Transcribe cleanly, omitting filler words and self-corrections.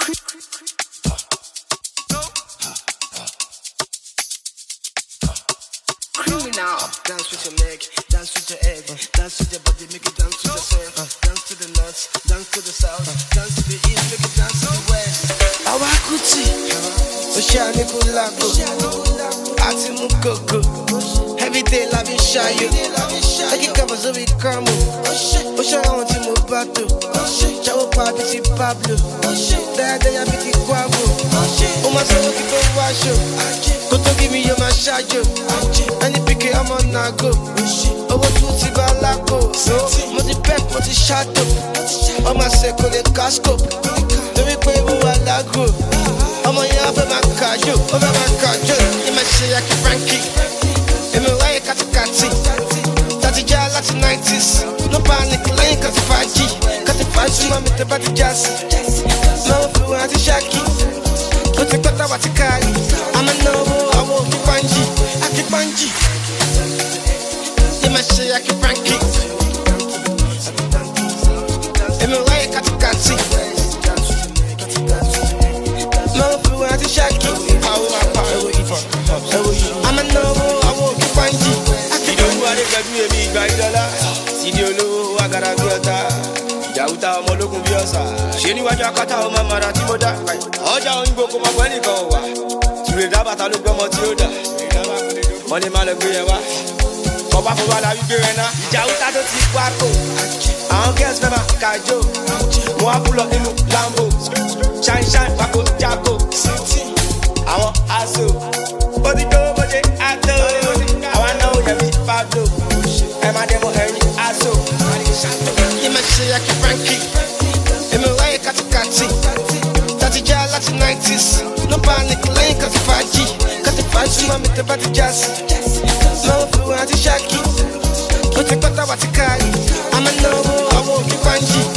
Criminal. Dance with your leg, dance with your head, dance with your body, make it dance with yourself. Dance to the north, dance to the south, dance to the east, make it dance to the west. Awakuti, Oshani Kulago, Atimu Koko. Every day la vie shayo, like it covers every cramo. Osha on Timo Bato, Chao Papi si Pablo, Dada ya Biti Guavo, Oma Solo Kiko Washo, Koto give me your mashajo, and the pique I'm on Nago, Owo Tuti Balako, Moti Pep, Moti Shato, Oma Seko de Casco, Demi Kwebo Alago, Oma Yabe Makajo, Oma Makajo, Imashiyaki Frankie. M.Y. Katikati, Tati Jala to 90s. No panic, line Katifaji. Katifaji, mami te bati jazz. No flu anti shaki. Put it kota watikai. I'm a noble, I won't keep Banji. I keep Banji. Imashi, I keep Frankie. M.Y. Katikati. No flu anti shaki. I'm a noble. Sidiolo, I got a biota. Yauta, Molokum Biosa. Sheni Wajakata, Mamara Timoda. Oja, you go come up when you go. To the Dabata Lugamotioda. Money Malagueva. Papa Wala Vigena. Jauta to Tiquaco. I guess Mama Kajo. Moapulo in Lambo. Shine, Paco, Jaco. I want Aso. Body go, body, Ato. I want to know you Pablo. I'm a demo Henry Aso. Imashiyaki Frankie. M.Y. Katikati. Tati Jala to 90s. No panic, line Katifaji. Katifaji, mami te bati jazz. No flu anti shaki. Put it kota watikai. I'm a noble, I won't keep Banji.